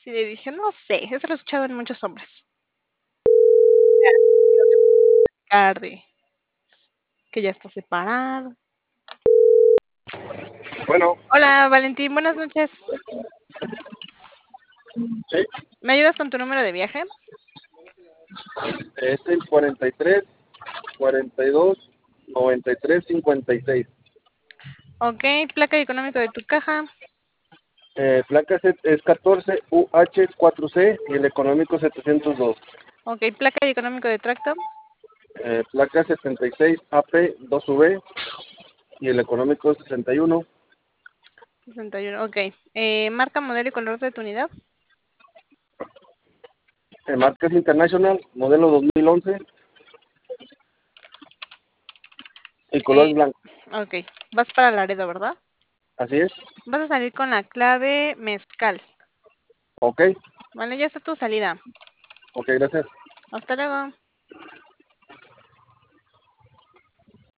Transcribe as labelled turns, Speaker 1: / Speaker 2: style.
Speaker 1: Sí, le dije, no sé, eso lo he escuchado en muchos hombres. De que ya está separado.
Speaker 2: Bueno,
Speaker 1: Hola, Valentín, buenas noches.
Speaker 2: sí,
Speaker 1: ¿Me ayudas con tu número de viaje?
Speaker 2: es el 43, 42, 93, 56.
Speaker 1: Ok, placa y económico de tu caja.
Speaker 2: Placa es 14 UH4C y el económico 702.
Speaker 1: Ok, placa y económico de tracto.
Speaker 2: Placa 76 AP2V y el económico 61.
Speaker 1: 61, ok. Marca, modelo y color de tu unidad.
Speaker 2: Marcas International, modelo 2011 y color
Speaker 1: Eh,
Speaker 2: blanco.
Speaker 1: ok, vas para Laredo, ¿verdad?
Speaker 2: Así es.
Speaker 1: Vas a salir con la clave mezcal.
Speaker 2: Ok,
Speaker 1: Vale, ya está tu salida.
Speaker 2: ok, gracias.
Speaker 1: Hasta luego.